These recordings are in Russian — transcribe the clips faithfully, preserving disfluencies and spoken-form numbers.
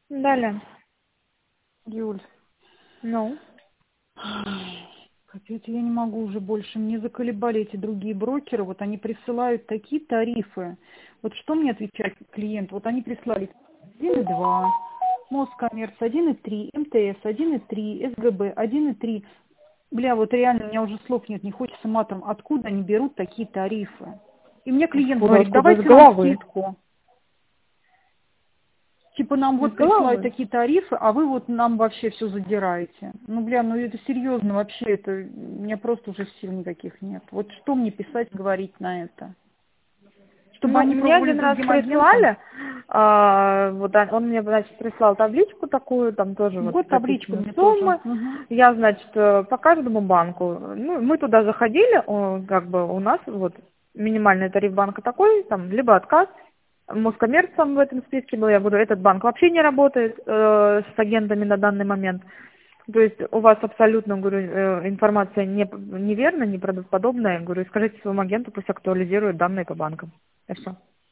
Далее. Юль, Ну. капец, я не могу уже больше. Мне заколебали эти другие брокеры. Вот они присылают такие тарифы. Вот что мне отвечать клиенту? Вот они прислали один и два, Москоммерц один и три, МТС один и три, СГБ один и три. Бля, вот реально у меня уже слов нет, не хочется матом. Откуда они берут такие тарифы? И мне клиент Откуда, говорит, откуда? Из давайте нам головы. скидку. Типа нам Из вот присылают головы. такие тарифы, а вы вот нам вообще все задираете. Ну, бля, ну это серьезно вообще, это у меня просто уже сил никаких нет. Вот что мне писать, говорить на это? Чтобы Ну, они мне пробовали один с раз другим агентом? прислали, а, вот он он мне, значит, прислал табличку такую, там тоже вот Вот табличку записаны мне тоже. суммы. Мгм. Я, значит, э, по каждому банку, ну, мы туда заходили, о, как бы у нас вот минимальный тариф банка такой, там, либо отказ, Москоммерц там в этом списке был, я говорю, этот банк вообще не работает э, с агентами на данный момент. То есть у вас абсолютно, говорю, э, информация не, неверна, неправдоподобная. Говорю, скажите своему агенту, пусть актуализирует данные по банкам. И все.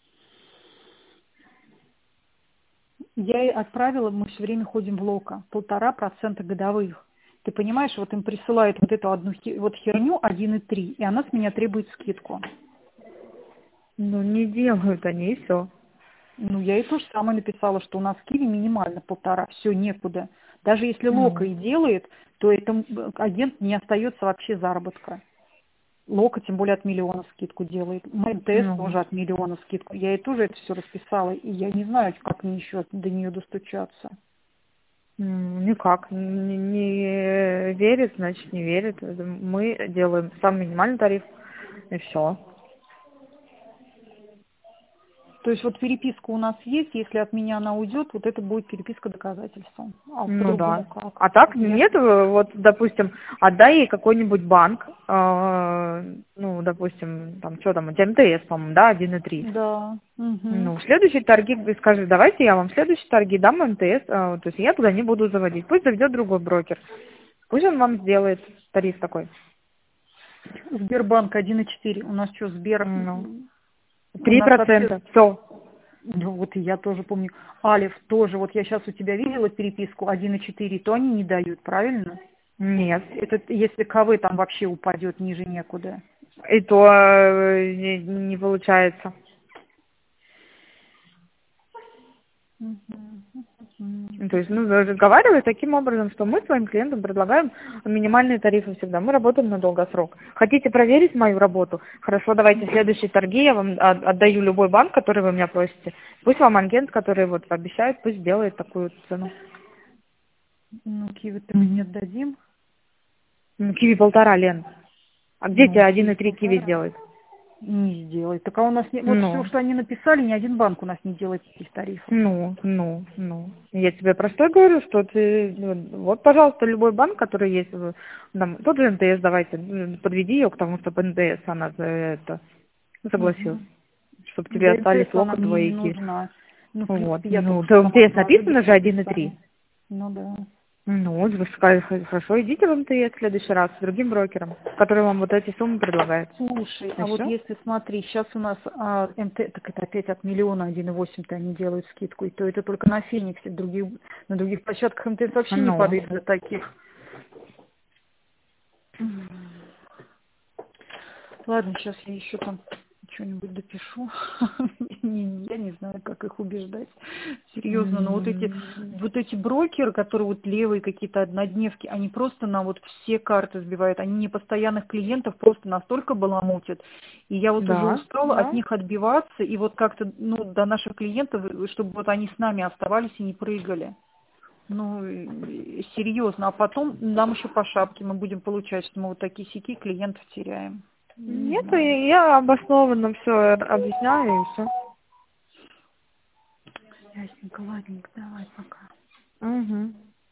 Я ей отправила, мы все время ходим в локо, полтора процента годовых. Ты понимаешь, вот им присылают вот эту одну хи- вот херню один и три, и она с меня требует скидку. Ну, не делают они, и все. Ну, я ей то же самое написала, что у нас в Киеве минимально полтора, все, некуда. Даже если Лока Ну, и делает, то это агент не остается вообще заработка. Лока тем более от миллиона скидку делает. МТС ну, тоже от миллиона скидку. Я ей тоже это все расписала, и я не знаю, как мне еще до нее достучаться. м, никак. Не, не верит, значит, не верит. Мы делаем сам минимальный тариф, и все. То есть вот переписка у нас есть, если от меня она уйдет, вот это будет переписка доказательством. А Ну по-другому да. как? А так Я... нет, э, вот, допустим, отдай ей какой-нибудь банк, э, ну, допустим, там, что там, у тебя МТС, по-моему, да, один и три. Да. Угу. Ну, следующие торги, скажи, давайте я вам следующие торги дам МТС, э, то есть я туда не буду заводить. Пусть заведет другой брокер. Пусть он вам сделает тариф такой. Сбербанк один и четыре. У нас что, Сбер... Ну, У три нас вообще... процента, все. Ну, вот и я тоже помню. Алиф тоже. Вот я сейчас у тебя видела переписку один и четыре, то они не дают, правильно? Нет. Это если КВ там вообще упадет ниже некуда. И то э, не, не получается. Мгм. Ну, то есть, ну, разговаривать таким образом, что мы своим клиентам предлагаем минимальные тарифы всегда. Мы работаем на долгосрок. Хотите проверить мою работу? Хорошо, давайте следующие торги я вам от- отдаю любой банк, который вы меня просите. Пусть вам агент, который вот обещает, пусть сделает такую цену. Ну, Киви-то мы не отдадим. Ну, киви полтора, Лен. А где Ну, тебе один Киви и три киви полтора. сделает? Не сделает. Так а у нас не... Вот все, Ну, что они написали, ни один банк у нас не делает таких тарифов. ну, ну, ну. Я тебе про что говорю, что ты, ну, вот, пожалуйста, любой банк, который есть, в- там, тот же МТС, давайте, ну, подведи ее к тому, чтобы НТС она за это согласилась, Угу. чтобы тебе Да, остались МТС она лока мне не твои. нужна. Ну, в Вот. принципе, я Ну, только что да, в сама МТС положу без написано же один и три. расписания. Ну да. Ну, вот вы сказали, х- хорошо, идите в МТС в следующий раз с другим брокером, который вам вот эти суммы предлагает. Слушай, И а вот все? если смотри, сейчас у нас а, МТ, так это опять от миллиона один и восемь-то они делают скидку, и то это только на Фениксе, в других, на других площадках МТС вообще не Ну, падает до таких. М. Ладно, сейчас я еще там что-нибудь допишу. Не- Я не знаю, как их убеждать. Серьезно, но вот эти, м, вот эти брокеры, которые вот левые какие-то однодневки, они просто на вот все карты сбивают. Они не постоянных клиентов просто настолько баламутят. И я вот уже да, устала от да. них отбиваться. И вот как-то, ну, до наших клиентов, чтобы вот они с нами оставались и не прыгали. Ну, э, серьезно. А потом нам еще по шапке мы будем получать, что мы вот такие сики клиентов теряем. Не Нет, знаю. я обоснованно все объясняю и все. Ясненько, ладненько, давай, пока. Угу.